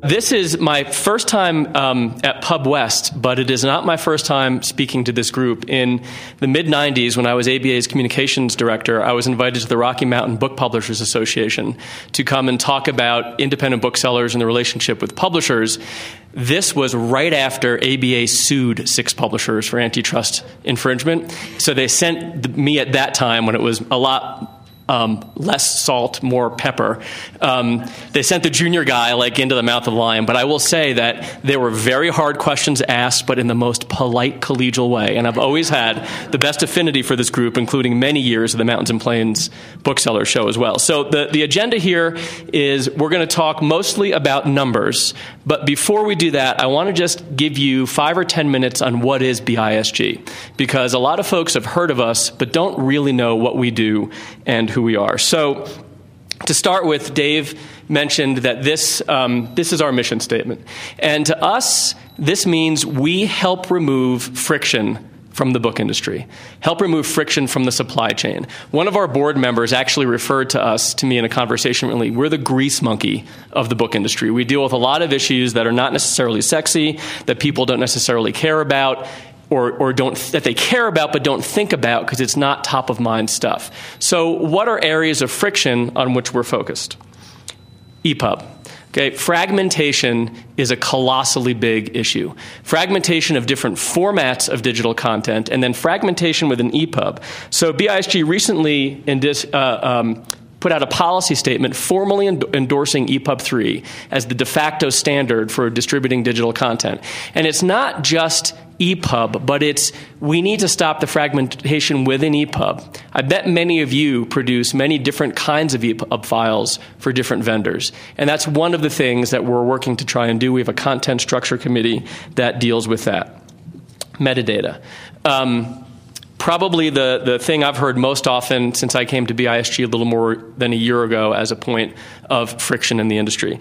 This is my first time at Pub West, but it is not my first time speaking to this group. In the mid-'90s, when I was ABA's communications director, I was invited to the Rocky Mountain Book Publishers Association to come and talk about independent booksellers and the relationship with publishers. This was right after ABA sued 6 publishers for antitrust infringement. So they sent me at that time, when it was a lot less salt, more pepper. They sent the junior guy into the mouth of the lion. But I will say that there were very hard questions asked, but in the most polite, collegial way. And I've always had the best affinity for this group, including many years of the Mountains and Plains Bookseller Show as well. So the agenda here is we're going to talk mostly about numbers. But before we do that, I want to just give you 5 or 10 minutes on what is BISG, because a lot of folks have heard of us, but don't really know what we do and who we are. So to start with, Dave mentioned that this is our mission statement. And to us, this means we help remove friction from the book industry, help remove friction from the supply chain. One of our board members actually referred to me in a conversation recently, we're the grease monkey of the book industry. We deal with a lot of issues that are not necessarily sexy, that people don't necessarily care about, or that they care about but don't think about because it's not top of mind stuff. So what are areas of friction on which we're focused? EPUB. Okay, fragmentation is a colossally big issue. Fragmentation of different formats of digital content, and then fragmentation within EPUB. So BISG recently put out a policy statement formally endorsing EPUB 3 as the de facto standard for distributing digital content. And it's not just EPUB, but we need to stop the fragmentation within EPUB. I bet many of you produce many different kinds of EPUB files for different vendors. And that's one of the things that we're working to try and do. We have a content structure committee that deals with that. Metadata. Probably the thing I've heard most often since I came to BISG a little more than a year ago as a point of friction in the industry.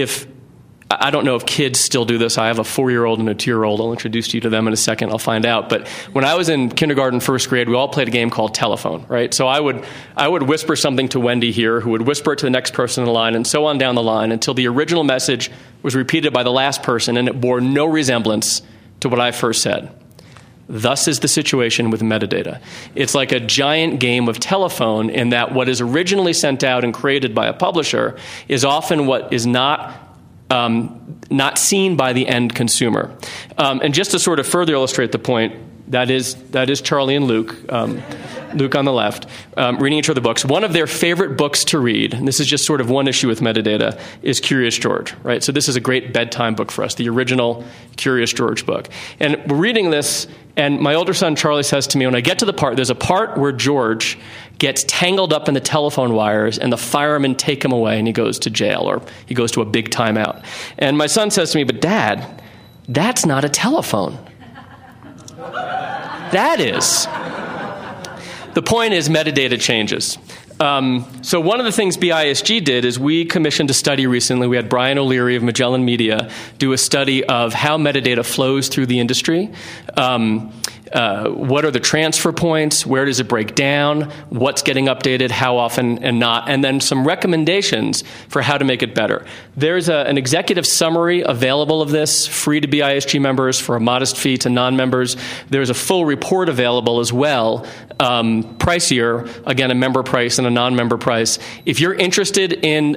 I don't know if kids still do this. I have a 4-year-old and a 2-year-old. I'll introduce you to them in a second. I'll find out. But when I was in kindergarten, first grade, we all played a game called telephone, right? So I would whisper something to Wendy here, who would whisper it to the next person in the line, and so on down the line until the original message was repeated by the last person, and it bore no resemblance to what I first said. Thus is the situation with metadata. It's like a giant game of telephone in that what is originally sent out and created by a publisher is often what is not seen by the end consumer. And just to sort of further illustrate the point, that is Charlie and Luke, Luke on the left, reading each other books. One of their favorite books to read, and this is just sort of one issue with metadata, is Curious George, right? So this is a great bedtime book for us, the original Curious George book. And we're reading this, and my older son Charlie says to me, when I get to there's a part where George gets tangled up in the telephone wires and the firemen take him away and he goes to jail, or he goes to a big timeout. And my son says to me, but Dad, that's not a telephone. That is. The point is metadata changes. So one of the things BISG did is we commissioned a study recently. We had Brian O'Leary of Magellan Media do a study of how metadata flows through the industry. What are the transfer points? Where does it break down? What's getting updated? How often and not? And then some recommendations for how to make it better. There's an executive summary available of this, free to BISG members for a modest fee to non-members. There's a full report available as well, pricier, again, a member price and a non-member price. If you're interested in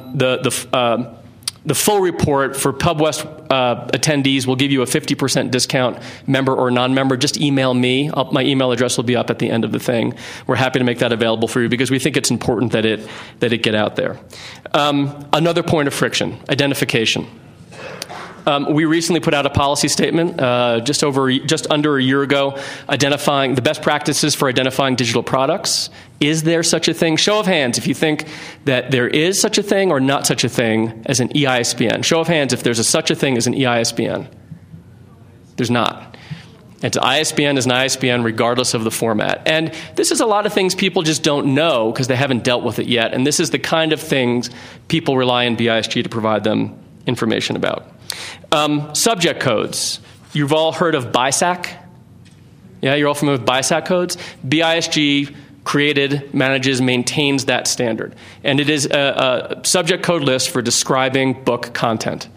the full report for PubWest attendees will give you a 50% discount, member or non-member. Just email me. My email address will be up at the end of the thing. We're happy to make that available for you because we think it's important that it get out there. Another point of friction, identification. We recently put out a policy statement just under a year ago identifying the best practices for identifying digital products. Is there such a thing? Show of hands if you think that there is such a thing or not such a thing as an EISBN. Show of hands if there's such a thing as an EISBN. There's not. An ISBN is an ISBN regardless of the format. And this is a lot of things people just don't know because they haven't dealt with it yet. And this is the kind of things people rely on BISG to provide them information about. Subject codes. You've all heard of BISAC? Yeah, you're all familiar with BISAC codes? BISG created, manages, maintains that standard. And it is a subject code list for describing book content.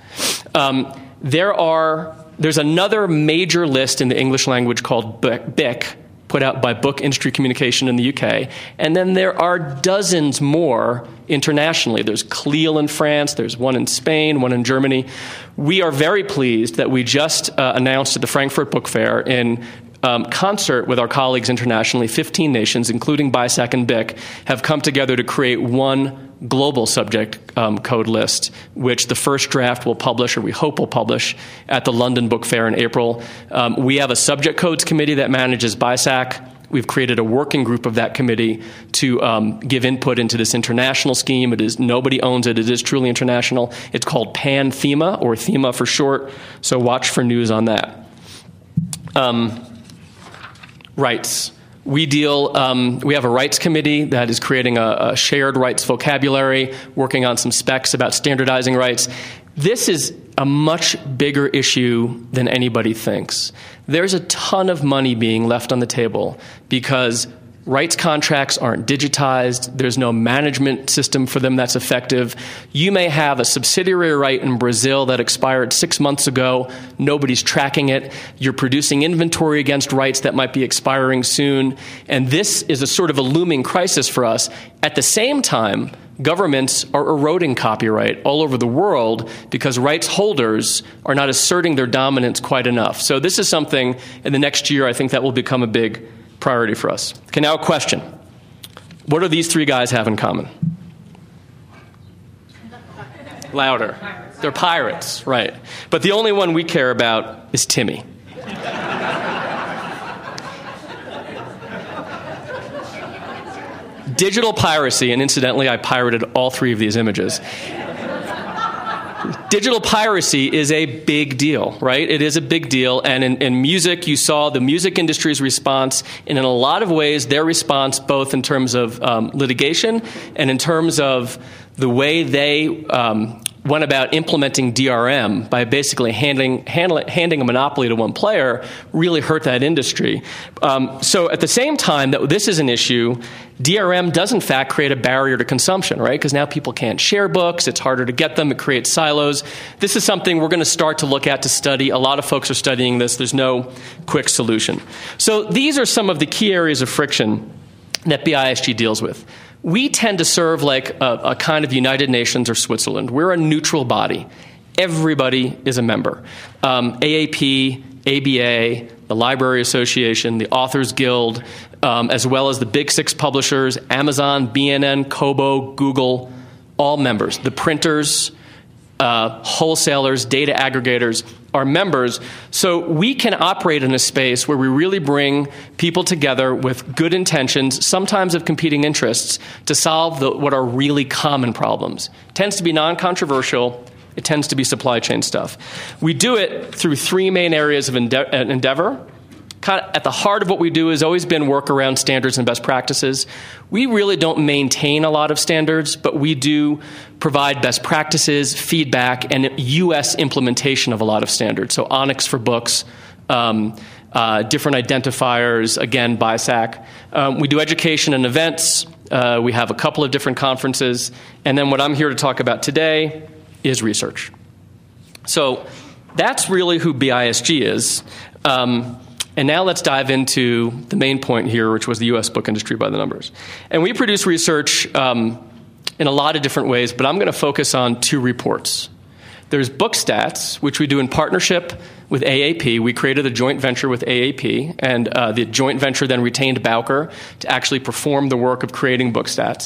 There's another major list in the English language called BIC, put out by Book Industry Communication in the UK. And then there are dozens more internationally. There's CLIL in France, there's one in Spain, one in Germany. We are very pleased that we just announced at the Frankfurt Book Fair in concert with our colleagues internationally, 15 nations, including BISAC and BIC, have come together to create one global subject code list, which the first draft will publish, or we hope will publish, at the London Book Fair in April. We have a subject codes committee that manages BISAC. We've created a working group of that committee to give input into this international scheme. Nobody owns it. It is truly international. It's called PAN-THEMA, or THEMA for short, so watch for news on that. Rights. We have a rights committee that is creating a shared rights vocabulary, working on some specs about standardizing rights. This is a much bigger issue than anybody thinks. There's a ton of money being left on the table because rights contracts aren't digitized. There's no management system for them that's effective. You may have a subsidiary right in Brazil that expired 6 months ago. Nobody's tracking it. You're producing inventory against rights that might be expiring soon. And this is a sort of a looming crisis for us. At the same time, governments are eroding copyright all over the world because rights holders are not asserting their dominance quite enough. So this is something in the next year I think that will become a big priority for us. Okay, now a question. What do these three guys have in common? Louder. They're pirates, right. But the only one we care about is Timmy. Digital piracy, and incidentally, I pirated all three of these images. Digital piracy is a big deal, right? It is a big deal. And in music, you saw the music industry's response. And in a lot of ways, their response, both in terms of litigation and in terms of the way they went about implementing DRM by basically handing a monopoly to one player, really hurt that industry. So at the same time that this is an issue, DRM does in fact create a barrier to consumption, right? Because now people can't share books, it's harder to get them, it creates silos. This is something we're going to start to look at, to study. A lot of folks are studying this. There's no quick solution. So these are some of the key areas of friction that BISG deals with. We tend to serve like a kind of United Nations or Switzerland. We're a neutral body. Everybody is a member. AAP, ABA, the Library Association, the Authors Guild, as well as the big six publishers, Amazon, BNN, Kobo, Google, all members. The printers, wholesalers, data aggregators are members. So we can operate in a space where we really bring people together with good intentions, sometimes of competing interests, to solve what are really common problems. It tends to be non-controversial. It tends to be supply chain stuff. We do it through three main areas of endeavor. Kind of at the heart of what we do has always been work around standards and best practices. We really don't maintain a lot of standards, but we do provide best practices, feedback, and U.S. implementation of a lot of standards. So Onyx for books, different identifiers, again, BISAC. We do education and events. We have a couple of different conferences. And then what I'm here to talk about today is research. So that's really who BISG is. And now let's dive into the main point here, which was the U.S. book industry by the numbers. And we produce research in a lot of different ways, but I'm going to focus on two reports. There's BookStats, which we do in partnership with AAP. We created a joint venture with AAP, and the joint venture then retained Bowker to actually perform the work of creating BookStats.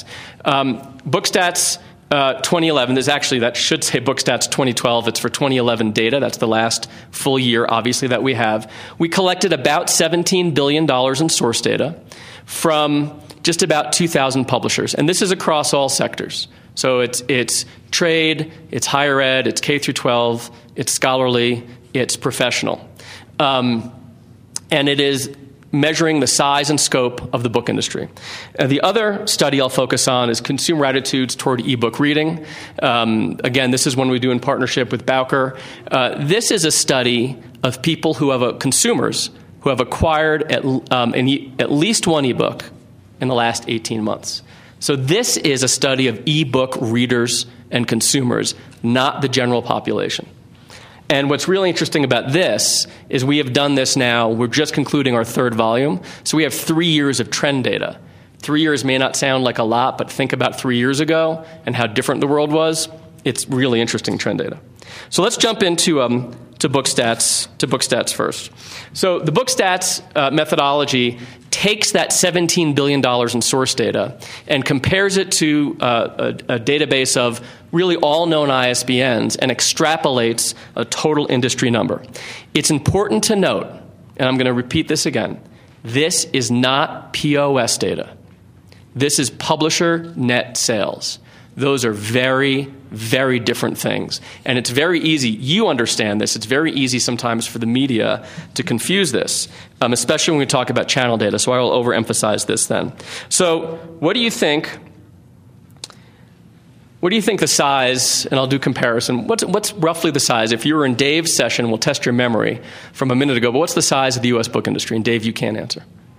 BookStats 2011, that should say BookStats 2012. It's for 2011 data. That's the last full year, obviously, that we have. We collected about $17 billion in source data from just about 2,000 publishers. And this is across all sectors. So it's trade, it's higher ed, it's K through 12, it's scholarly, it's professional. And it is measuring the size and scope of the book industry. The other study I'll focus on is consumer attitudes toward ebook reading. Again, this is one we do in partnership with Bowker. This is a study of people consumers who have acquired at least one ebook in the last 18 months. So this is a study of e-book readers and consumers, not the general population. And what's really interesting about this is we have done this now. We're just concluding our third volume. So we have 3 years of trend data. 3 years may not sound like a lot, but think about 3 years ago and how different the world was. It's really interesting trend data. So let's jump into BookStats first. So the BookStats methodology takes that $17 billion in source data and compares it to a database of really all known ISBNs and extrapolates a total industry number. It's important to note, and I'm going to repeat this again, this is not POS data. This is publisher net sales. Those are very, very different things. And it's very easy. You understand this. It's very easy sometimes for the media to confuse this, especially when we talk about channel data. So I will overemphasize this then. So what do you think? What do you think the size, and I'll do comparison, what's roughly the size? If you were in Dave's session, we'll test your memory from a minute ago, but what's the size of the U.S. book industry? And Dave, you can't answer.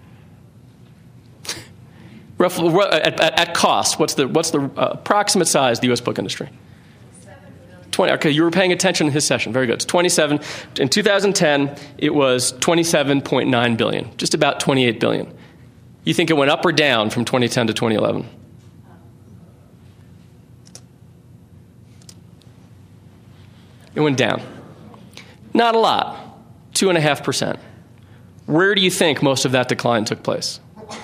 Roughly, at cost, what's the approximate size of the U.S. book industry? 20. Okay, you were paying attention in his session. Very good. It's 27. In 2010, it was $27.9 billion, just about $28 billion. You think it went up or down from 2010 to 2011? It went down. Not a lot. 2.5%. Where do you think most of that decline took place?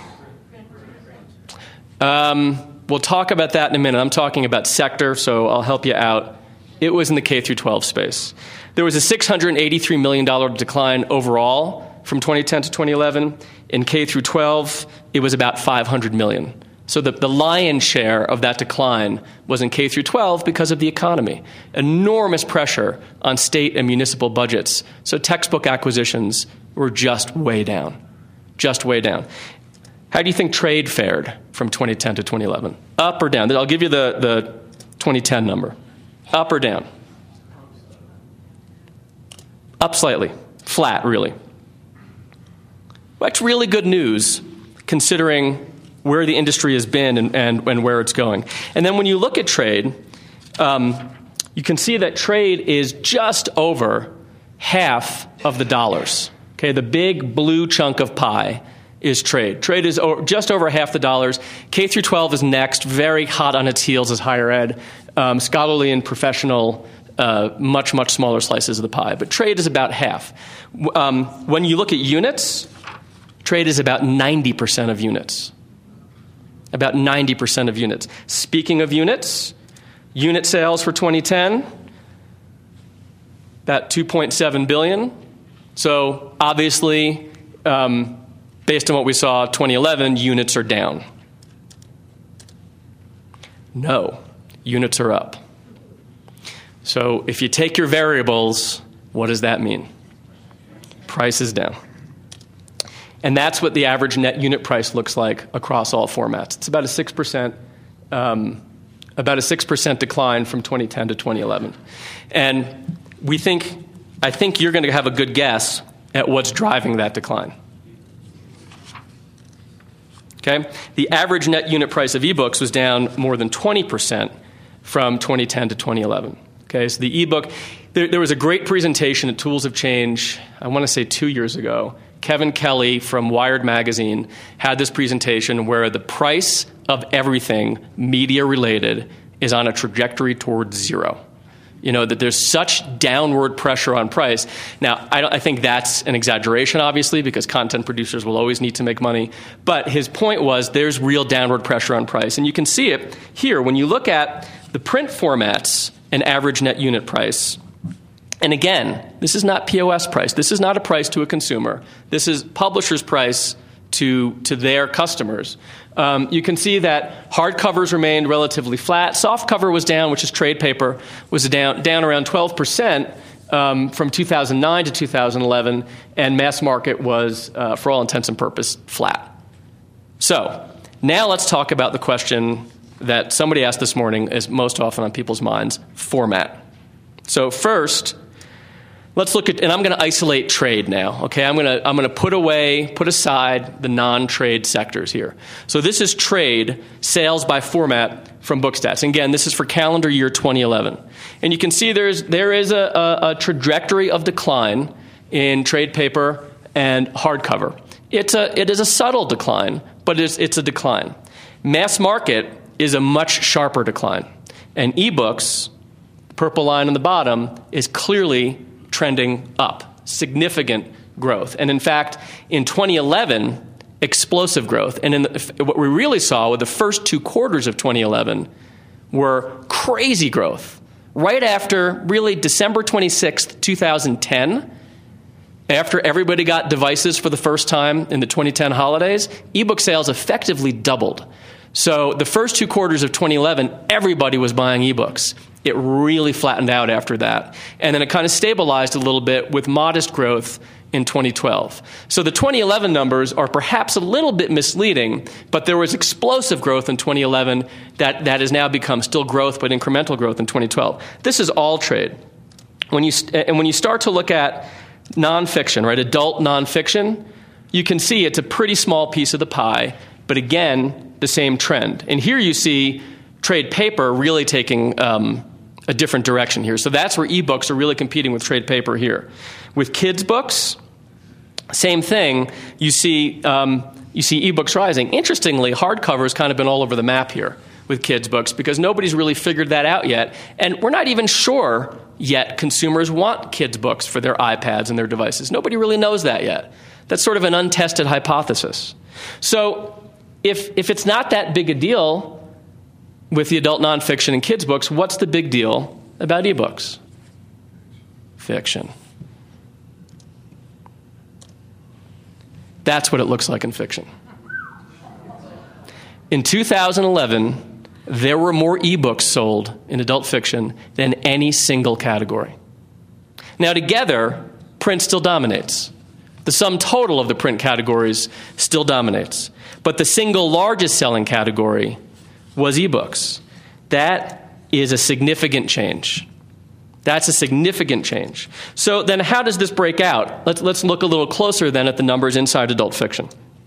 We'll talk about that in a minute. I'm talking about sector, so I'll help you out. It was in the K through 12 space. There was a $683 million decline overall from 2010 to 2011. In K through 12, it was about $500 million. So the lion's share of that decline was in K through 12 because of the economy. Enormous pressure on state and municipal budgets. So textbook acquisitions were just way down. Just way down. How do you think trade fared from 2010 to 2011? Up or down? I'll give you the 2010 number. Up or down? Up slightly. Flat, really. That's really good news considering where the industry has been and where it's going. And then when you look at trade, you can see that trade is just over half of the dollars. Okay, the big blue chunk of pie is trade. Trade is just over half the dollars. K through 12 is next. Very hot on its heels is higher ed. Scholarly and professional, much, much smaller slices of the pie. But trade is about half. When you look at units, trade is about 90% of units. About 90% of units. Speaking of units, unit sales for 2010, about $2.7 billion. So obviously, based on what we saw 2011, units are down. No, units are up. So if you take your variables, what does that mean? Price is down. And that's what the average net unit price looks like across all formats. It's about a 6% decline from 2010 to 2011. And I think you're going to have a good guess at what's driving that decline. Okay? The average net unit price of ebooks was down more than 20% from 2010 to 2011. Okay? So the ebook, there was a great presentation at Tools of Change, I want to say 2 years ago. Kevin Kelly from Wired Magazine had this presentation where the price of everything media-related is on a trajectory towards zero. You know, that there's such downward pressure on price. Now, I think that's an exaggeration, obviously, because content producers will always need to make money. But his point was there's real downward pressure on price. And you can see it here. When you look at the print formats and average net unit price, and again, this is not POS price. This is not a price to a consumer. This is publisher's price to their customers. You can see that hardcovers remained relatively flat. Softcover was down, which is trade paper, was down around 12% from 2009 to 2011, and mass market was, for all intents and purposes, flat. So now let's talk about the question that somebody asked this morning is most often on people's minds, format. So first, Let's look at, and I'm going to isolate trade now. Okay, I'm going to put aside the non-trade sectors here. So this is trade sales by format from BookStats. And again, this is for calendar year 2011, and you can see there is a trajectory of decline in trade paper and hardcover. It is a subtle decline, but it's a decline. Mass market is a much sharper decline, and ebooks, purple line on the bottom, is clearly trending up, significant growth. And in fact, in 2011, explosive growth. And what we really saw with the first 2 quarters of 2011 were crazy growth. Right after, really, December 26th, 2010, after everybody got devices for the first time in the 2010 holidays, ebook sales effectively doubled. So the first 2 quarters of 2011, everybody was buying ebooks. It really flattened out after that. And then it kind of stabilized a little bit with modest growth in 2012. So the 2011 numbers are perhaps a little bit misleading, but there was explosive growth in 2011 that has now become still growth, but incremental growth in 2012. This is all trade. When you start to look at nonfiction, right, adult nonfiction, you can see it's a pretty small piece of the pie, but again, the same trend. And here you see trade paper really taking a different direction here. So that's where ebooks are really competing with trade paper here. With kids' books, same thing. You see ebooks rising. Interestingly, hardcover has kind of been all over the map here with kids' books because nobody's really figured that out yet. And we're not even sure yet consumers want kids' books for their iPads and their devices. Nobody really knows that yet. That's sort of an untested hypothesis. So if it's not that big a deal with the adult nonfiction and kids' books, what's the big deal about ebooks? Fiction. That's what it looks like in fiction. In 2011, there were more ebooks sold in adult fiction than any single category. Now, together, print still dominates. The sum total of the print categories still dominates. But the single largest selling category was ebooks. That is a significant change. That's a significant change. So then how does this break out? Let's look a little closer then at the numbers inside adult fiction.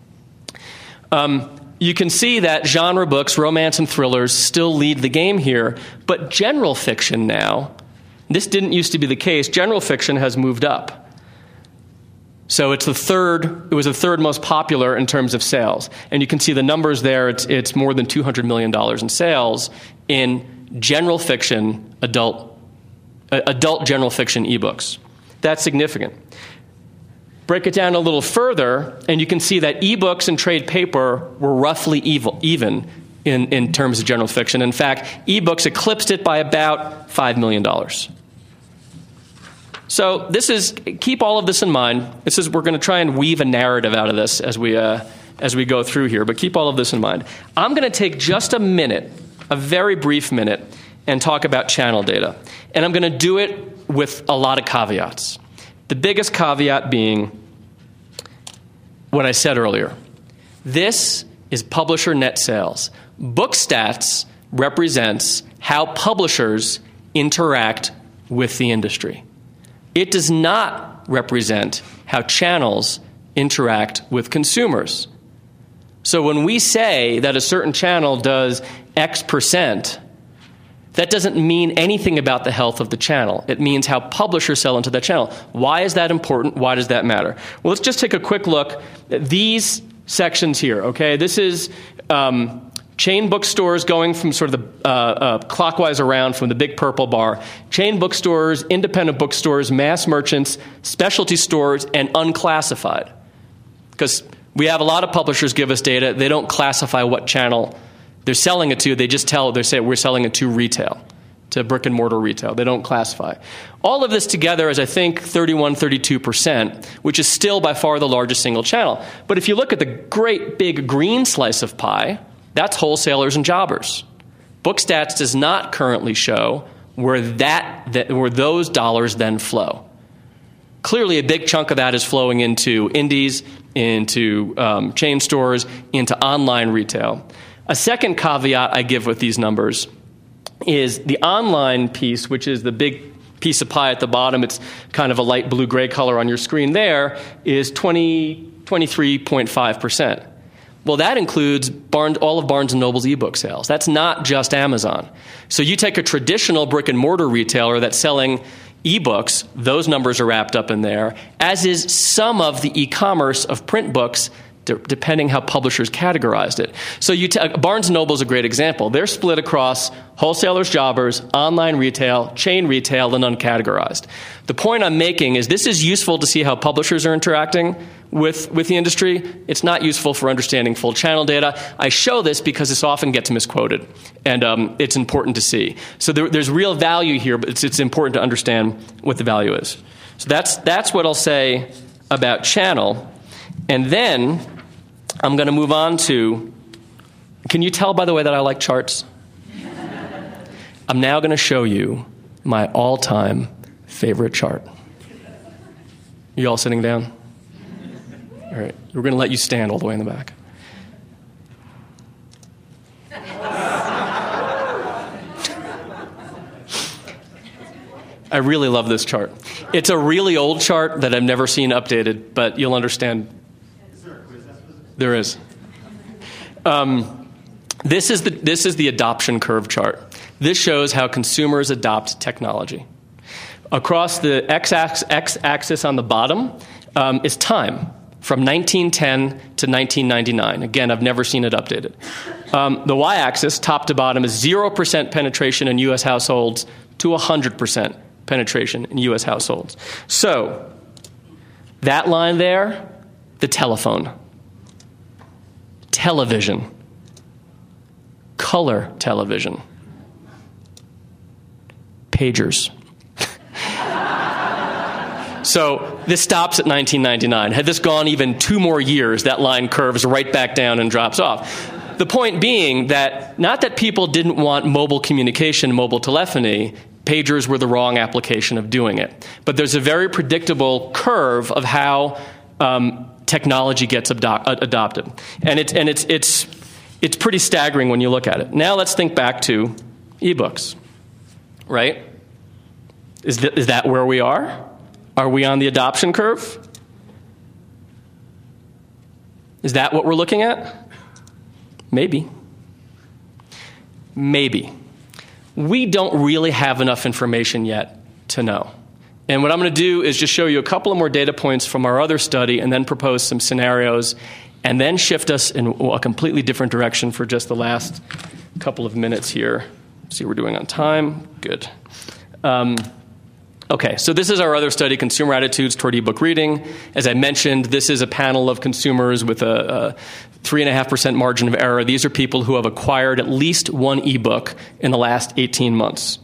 You can see that genre books, romance and thrillers, still lead the game here, but general fiction now, this didn't used to be the case, general fiction has moved up. So it was the third most popular in terms of sales. And you can see the numbers there. It's more than $200 million in sales in general fiction, adult general fiction ebooks. That's significant. Break it down a little further, and you can see that ebooks and trade paper were roughly even in terms of general fiction. In fact, ebooks eclipsed it by about $5 million. So keep all of this in mind. We're going to try and weave a narrative out of this as we go through here, but keep all of this in mind. I'm going to take just a minute, a very brief minute, and talk about channel data. And I'm going to do it with a lot of caveats. The biggest caveat being what I said earlier. This is publisher net sales. BookStats represents how publishers interact with the industry. It does not represent how channels interact with consumers. So when we say that a certain channel does X percent, that doesn't mean anything about the health of the channel. It means how publishers sell into that channel. Why is that important? Why does that matter? Well, let's just take a quick look at these sections here, okay? This is chain bookstores going from sort of the clockwise around from the big purple bar. Chain bookstores, independent bookstores, mass merchants, specialty stores, and unclassified. Because we have a lot of publishers give us data. They don't classify what channel they're selling it to. They just say we're selling it to retail, to brick and mortar retail. They don't classify. All of this together is, I think, 32%, which is still by far the largest single channel. But if you look at the great big green slice of pie, that's wholesalers and jobbers. BookStats does not currently show where those dollars then flow. Clearly, a big chunk of that is flowing into indies, into chain stores, into online retail. A second caveat I give with these numbers is the online piece, which is the big piece of pie at the bottom, it's kind of a light blue-gray color on your screen there, is 23.5%. Well, that includes all of Barnes & Noble's ebook sales. That's not just Amazon. So you take a traditional brick-and-mortar retailer that's selling ebooks, those numbers are wrapped up in there, as is some of the e-commerce of print books, depending how publishers categorized it. So Barnes & Noble is a great example. They're split across wholesalers, jobbers, online retail, chain retail, and uncategorized. The point I'm making is this is useful to see how publishers are interacting with the industry. It's not useful for understanding full channel data. I show this because this often gets misquoted, and it's important to see. So there's real value here, but it's important to understand what the value is. So that's what I'll say about channel. And then I'm going to move on to, can you tell, by the way, that I like charts? I'm now going to show you my all-time favorite chart. You all sitting down? All right. We're going to let you stand all the way in the back. I really love this chart. It's a really old chart that I've never seen updated, but you'll understand. There is. This is the adoption curve chart. This shows how consumers adopt technology. Across the x-axis on the bottom is time, from 1910 to 1999. Again, I've never seen it updated. The y-axis, top to bottom, is 0% penetration in U.S. households to 100% penetration in U.S. households. So, that line there, the telephone. Television. Color television. Pagers. So this stops at 1999. Had this gone even 2 more years, that line curves right back down and drops off. The point being that not that people didn't want mobile communication, mobile telephony, pagers were the wrong application of doing it. But there's a very predictable curve of how technology gets adopted. And it's pretty staggering when you look at it. Now let's think back to ebooks, right? Is that where we are? Are we on the adoption curve? Is that what we're looking at? Maybe. Maybe. We don't really have enough information yet to know. And what I'm going to do is just show you a couple of more data points from our other study and then propose some scenarios and then shift us in a completely different direction for just the last couple of minutes here. See, we're doing on time. Good. Okay, so this is our other study, Consumer Attitudes Toward eBook Reading. As I mentioned, this is a panel of consumers with a 3.5% margin of error. These are people who have acquired at least one ebook in the last 18 months.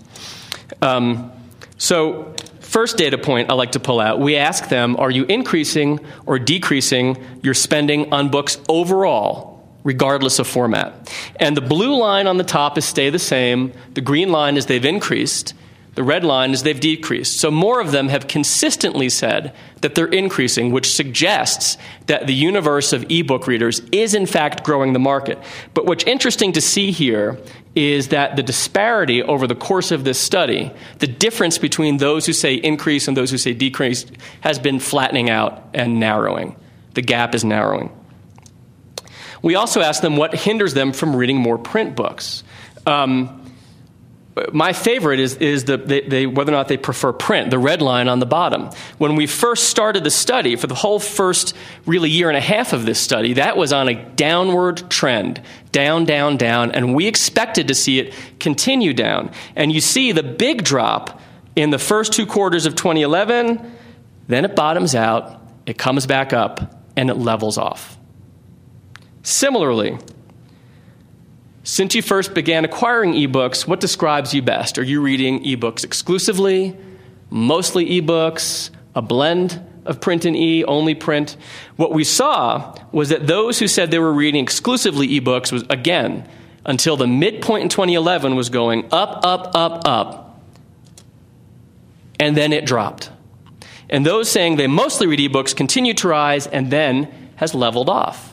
So first data point I like to pull out, we ask them, are you increasing or decreasing your spending on books overall, regardless of format? And the blue line on the top is stay the same. The green line is they've increased. The red line is they've decreased. So more of them have consistently said that they're increasing, which suggests that the universe of ebook readers is in fact growing the market. But what's interesting to see here is that the disparity over the course of this study, the difference between those who say increase and those who say decrease, has been flattening out and narrowing. The gap is narrowing. We also asked them what hinders them from reading more print books. My favorite is whether or not they prefer print, the red line on the bottom. When we first started the study, for the whole first really year and a half of this study, that was on a downward trend, down, down, down, and we expected to see it continue down. And you see the big drop in the first 2 quarters of 2011, then it bottoms out, it comes back up, and it levels off. Similarly, since you first began acquiring ebooks, what describes you best? Are you reading ebooks exclusively, mostly ebooks, a blend of print and only print? What we saw was that those who said they were reading exclusively ebooks was, again, until the midpoint in 2011 was going up, up, up, up, and then it dropped. And those saying they mostly read ebooks continued to rise and then has leveled off.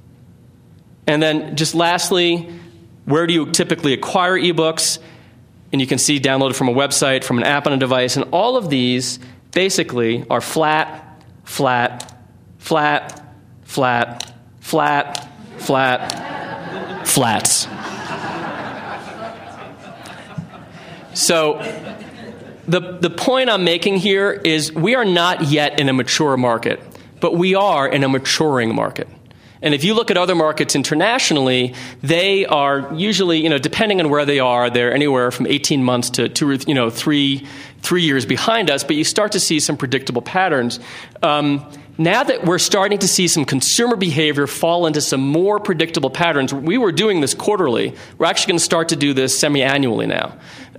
And then just lastly, where do you typically acquire ebooks? and you can see downloaded from a website, from an app on a device, and all of these basically are flat, flat, flat, flat, flat, flat, flats. So the point I'm making here is we are not yet in a mature market, but we are in a maturing market. And if you look at other markets internationally, they are usually, depending on where they are, they're anywhere from 18 months to 3 years behind us, but you start to see some predictable patterns. Now that we're starting to see some consumer behavior fall into some more predictable patterns, we were doing this quarterly. We're actually going to start to do this semi-annually now.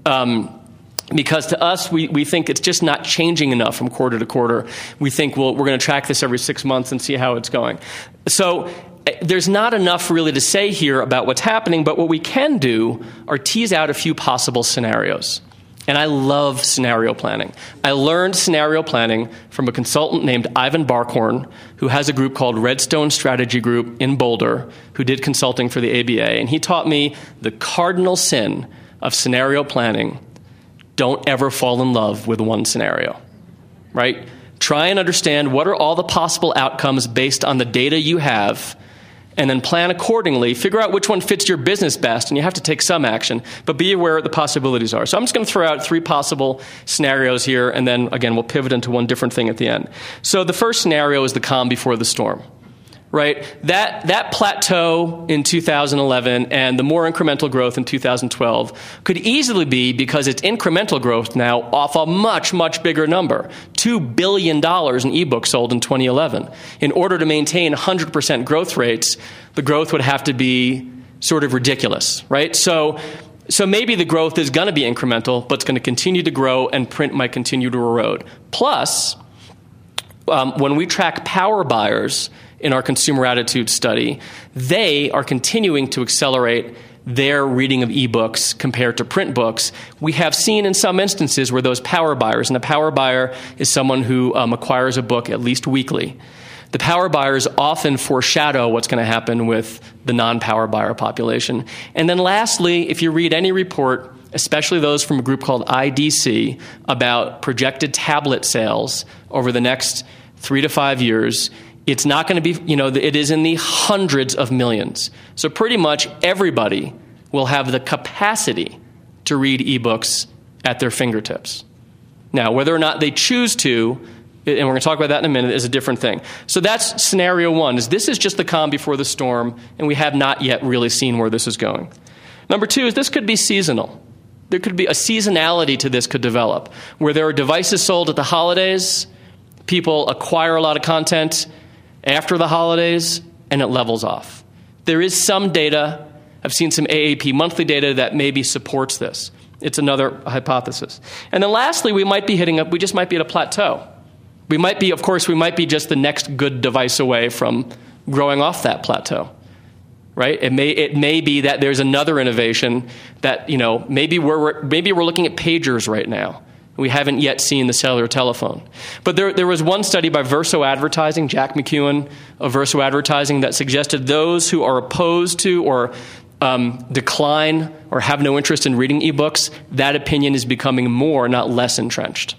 Because to us, we think it's just not changing enough from quarter to quarter. We think, we're going to track this every 6 months and see how it's going. So there's not enough really to say here about what's happening, but what we can do are tease out a few possible scenarios. And I love scenario planning. I learned scenario planning from a consultant named Ivan Barkhorn, who has a group called Redstone Strategy Group in Boulder, who did consulting for the ABA. And he taught me the cardinal sin of scenario planning. Don't ever fall in love with one scenario, right? Try and understand what are all the possible outcomes based on the data you have, and then plan accordingly. Figure out which one fits your business best, and you have to take some action, but be aware what the possibilities are. So I'm just going to throw out 3 possible scenarios here, and then, again, we'll pivot into one different thing at the end. So the first scenario is the calm before the storm. Right? That plateau in 2011 and the more incremental growth in 2012 could easily be because it's incremental growth now off a much, much bigger number. $2 billion in ebooks sold in 2011. In order to maintain 100% growth rates, the growth would have to be sort of ridiculous, right? So maybe the growth is going to be incremental, but it's going to continue to grow and print might continue to erode. Plus, when we track power buyers in our consumer attitude study, they are continuing to accelerate their reading of ebooks compared to print books. We have seen in some instances where those power buyers, and a power buyer is someone who acquires a book at least weekly. The power buyers often foreshadow what's going to happen with the non-power buyer population. And then lastly, if you read any report, especially those from a group called IDC, about projected tablet sales over the next 3 to 5 years, it's not going to be, it is in the hundreds of millions. So pretty much everybody will have the capacity to read ebooks at their fingertips. Now, whether or not they choose to, and we're going to talk about that in a minute, is a different thing. So that's scenario 1, is this is just the calm before the storm, and we have not yet really seen where this is going. Number 2 is this could be seasonal. There could be a seasonality to this could develop, where there are devices sold at the holidays, people acquire a lot of content after the holidays, and it levels off. There is some data, I've seen some AAP monthly data that maybe supports this. It's another hypothesis. And then lastly, we just might be at a plateau. We might be just the next good device away from growing off that plateau, right? It may be that there's another innovation that, maybe we're looking at pagers right now. We haven't yet seen the cellular telephone. But there was one study by Verso Advertising, Jack McEwen of Verso Advertising, that suggested those who are opposed to or decline or have no interest in reading ebooks, that opinion is becoming more, not less entrenched.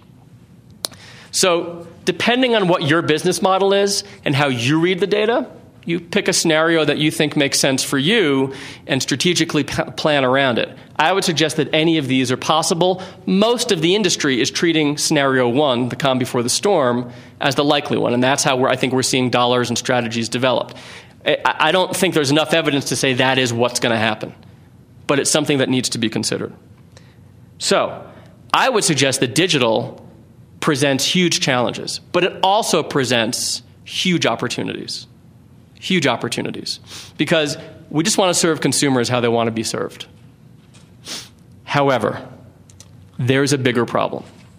So depending on what your business model is and how you read the data, you pick a scenario that you think makes sense for you and strategically plan around it. I would suggest that any of these are possible. Most of the industry is treating scenario 1, the calm before the storm, as the likely one, and that's how I think we're seeing dollars and strategies developed. I don't think there's enough evidence to say that is what's going to happen, but it's something that needs to be considered. So I would suggest that digital presents huge challenges, but it also presents huge opportunities. Huge opportunities, because we just want to serve consumers how they want to be served. However, there's a bigger problem.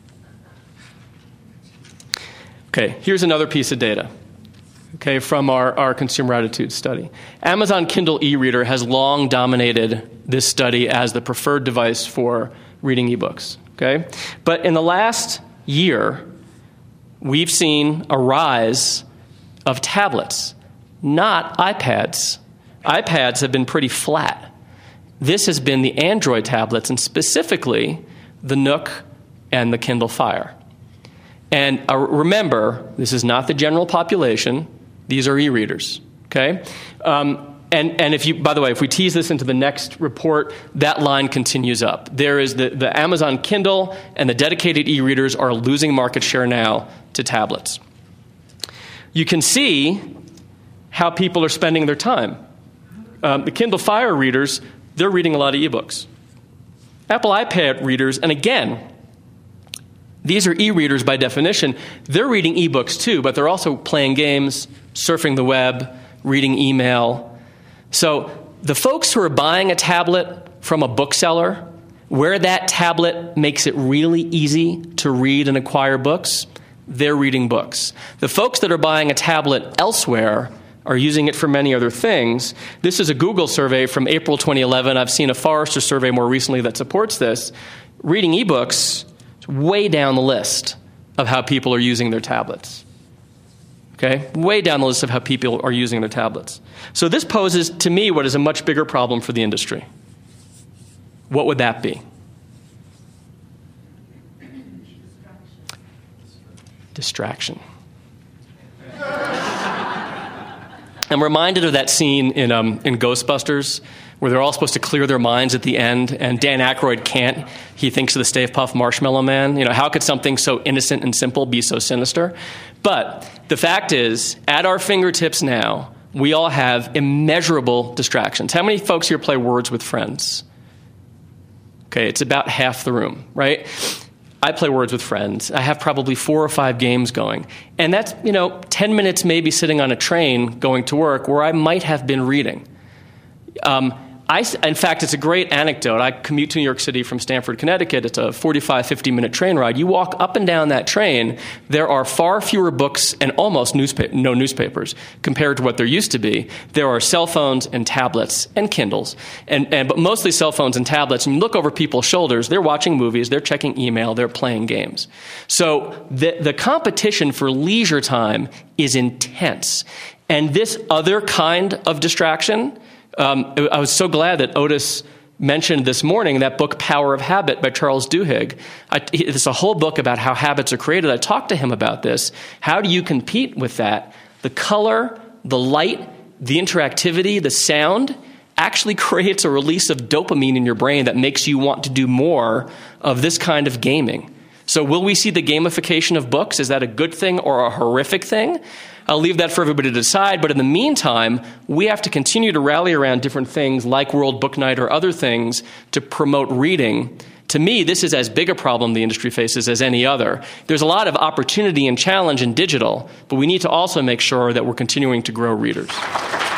Okay, here's another piece of data, from our consumer attitude study. Amazon Kindle e-reader has long dominated this study as the preferred device for reading ebooks. But in the last year, we've seen a rise of tablets, not iPads. iPads have been pretty flat. this has been the Android tablets, and specifically the Nook and the Kindle Fire. And remember, this is not the general population. These are e-readers, okay? And if you, by the way, if we tease this into the next report, that line continues up. There is the Amazon Kindle and the dedicated e-readers are losing market share now to tablets. You can see how people are spending their time. The Kindle Fire readers, they're reading a lot of ebooks. Apple iPad readers, and again, these are e-readers by definition. They're reading ebooks too, but they're also playing games, surfing the web, reading email. So the folks who are buying a tablet from a bookseller, where that tablet makes it really easy to read and acquire books, they're reading books. The folks that are buying a tablet elsewhere are using it for many other things. This is a Google survey from April 2011. I've seen a Forrester survey more recently that supports this. Reading ebooks is way down the list of how people are using their tablets. Okay? Way down the list of how people are using their tablets. So this poses, to me, what is a much bigger problem for the industry. What would that be? Distraction. I'm reminded of that scene in Ghostbusters where they're all supposed to clear their minds at the end, and Dan Aykroyd can't. He thinks of the Stay Puft Marshmallow Man. How could something so innocent and simple be so sinister? But the fact is, at our fingertips now, we all have immeasurable distractions. How many folks here play Words with Friends? Okay, it's about half the room, right? I play Words with Friends. I have probably 4 or 5 games going. And that's, 10 minutes maybe sitting on a train going to work where I might have been reading. In fact, it's a great anecdote. I commute to New York City from Stamford, Connecticut. It's a 45, 50-minute train ride. You walk up and down that train, there are far fewer books and almost no newspapers compared to what there used to be. There are cell phones and tablets and Kindles, but mostly cell phones and tablets. And you look over people's shoulders, they're watching movies, they're checking email, they're playing games. So the competition for leisure time is intense. And this other kind of distraction, I was so glad that Otis mentioned this morning that book, Power of Habit by Charles Duhigg. It's a whole book about how habits are created. I talked to him about this. How do you compete with that? The color, the light, the interactivity, the sound actually creates a release of dopamine in your brain that makes you want to do more of this kind of gaming. So will we see the gamification of books? Is that a good thing or a horrific thing? I'll leave that for everybody to decide, but in the meantime, we have to continue to rally around different things like World Book Night or other things to promote reading. To me, this is as big a problem the industry faces as any other. There's a lot of opportunity and challenge in digital, but we need to also make sure that we're continuing to grow readers.